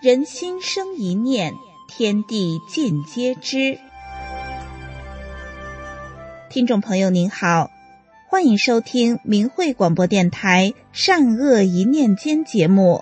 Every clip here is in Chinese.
人心生一念，天地尽皆知。听众朋友您好，欢迎收听明慧广播电台善恶一念间节目。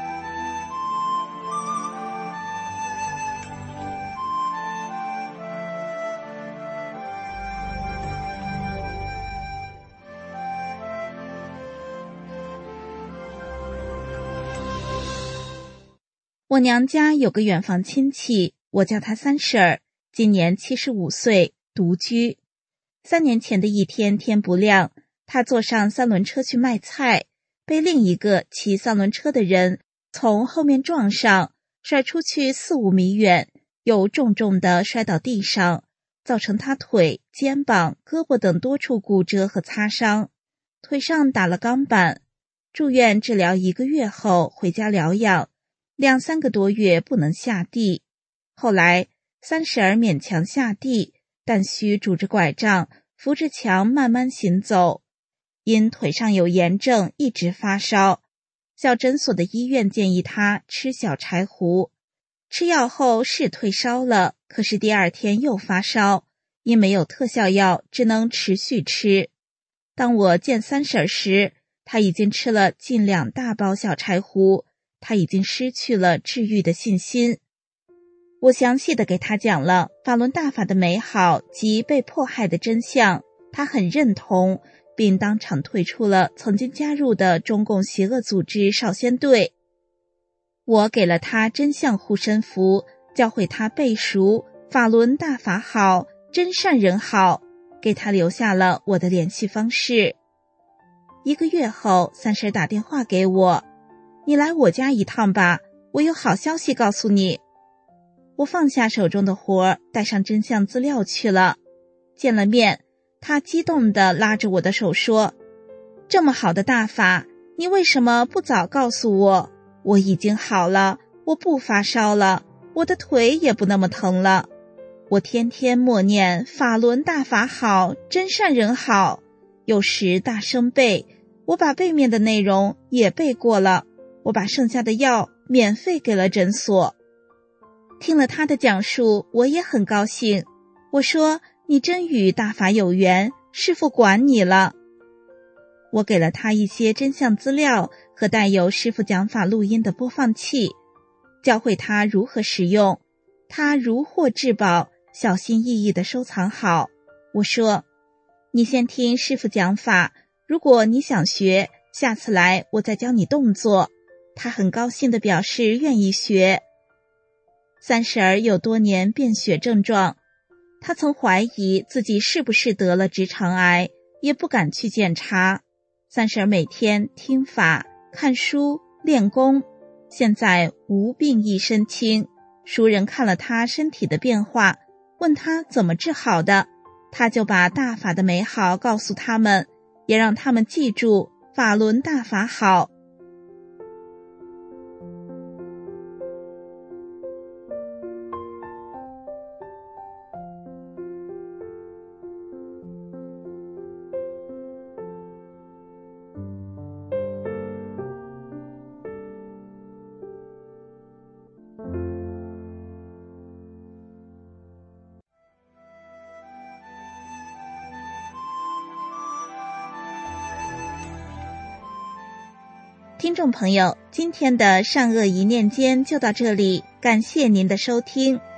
我娘家有个远房亲戚，我叫她三婶儿，今年75岁，独居。3年前的一天，天不亮，她坐上3轮车去卖菜，被另一个骑3轮车的人从后面撞上，甩出去4-5米远，又重重地摔到地上，造成她腿、肩膀、胳膊等多处骨折和擦伤，腿上打了钢板，住院治疗1个月后回家疗养，2-3个多月不能下地。后来三婶儿勉强下地，但需拄着拐杖扶着墙慢慢行走。因腿上有炎症，一直发烧，小诊所的医院建议她吃小柴胡。吃药后是退烧了，可是第2天又发烧，因没有特效药，只能持续吃。当我见三婶儿时，她已经吃了近2大包小柴胡，他已经失去了治愈的信心。我详细地给他讲了法轮大法的美好及被迫害的真相，他很认同，并当场退出了曾经加入的中共邪恶组织少先队。我给了他真相护身符，教会他背熟法轮大法好，真善人好，给他留下了我的联系方式。1个月后，三婶打电话给我，你来我家一趟吧，我有好消息告诉你。我放下手中的活，带上真相资料去了。见了面，他激动地拉着我的手说，这么好的大法，你为什么不早告诉我？我已经好了，我不发烧了，我的腿也不那么疼了。我天天默念法轮大法好，真善人好，有时大声背，我把背面的内容也背过了，我把剩下的药免费给了诊所。听了他的讲述，我也很高兴。我说，你真与大法有缘，师父管你了。我给了他一些真相资料和带有师父讲法录音的播放器，教会他如何使用。他如获至宝，小心翼翼地收藏好。我说，你先听师父讲法，如果你想学，下次来我再教你动作。他很高兴地表示愿意学。三婶儿有多年便血症状，她曾怀疑自己是不是得了直肠癌，也不敢去检查。三婶儿每天听法、看书、练功，现在无病一身轻。熟人看了她身体的变化，问她怎么治好的，她就把大法的美好告诉他们，也让他们记住法轮大法好。听众朋友，今天的善恶一念间就到这里，感谢您的收听。